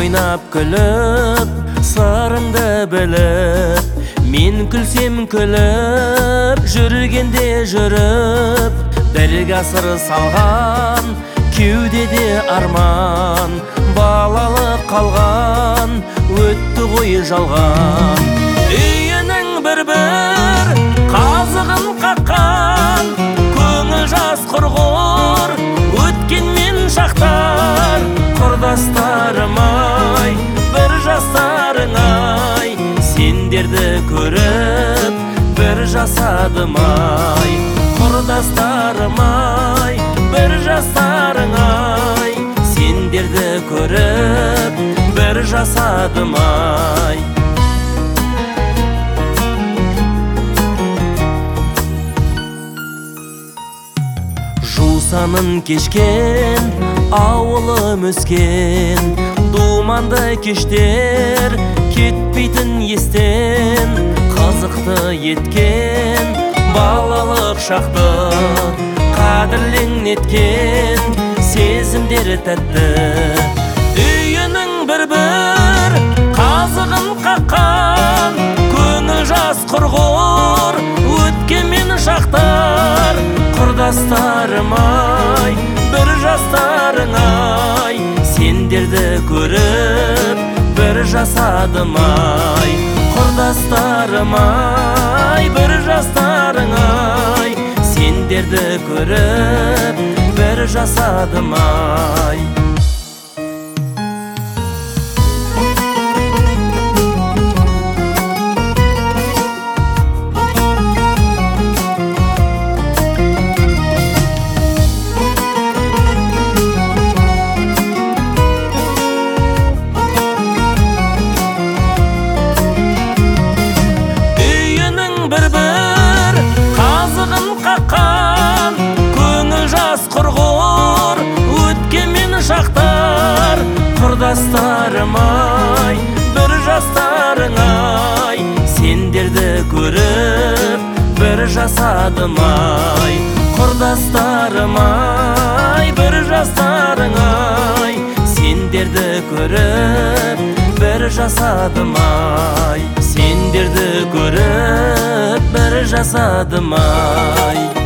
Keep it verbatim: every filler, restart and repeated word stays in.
ойнап күліп, сырыңды біліп, мен күлсем күліп, жүргенде жүріп, бір ғасыр салған кеудеде арман, балалық қалған, өтті ғой жалған. Үйінің бір-бір қазығын қаққан, көңіл жас құрғыр, өткенмен шақтар. Құрдастарым-ай, бір жастарың-ай, сендерді көріп, бір жасадым-ай. Құрдастарым-ай, бір жастарың-ай, сендерді көріп, бір жасадым-ай. Жусанын кешкен, ауылым өскен, думанды кештер кетпейтін естен, қызықты еткен балалық шақты, қадірлен неткен сезімдер тәтті. Үйінің бір-бір қазығын қаққан, көңіл жас құрғыр, өткенмен шақтар. Құрдастарым-ай, бір жастарың-ай, сендерді көріп, бір жасадым-ай. Құрдастарым-ай, бір жастарың-ай, сендерді көріп, бір жасадым-ай. Бір-бір қазығын қаққан, көңіл жас құрғыр, өткенмен шақтар. Құрдастарым-ай, бір жастарың-ай, сендерді көріп, бір жасадым-ай. Құрдастарым-ай, бір жастарың-ай, сендерді көріп, бір жасадым-ай. Сендерді көріп, бір жасадым-ай.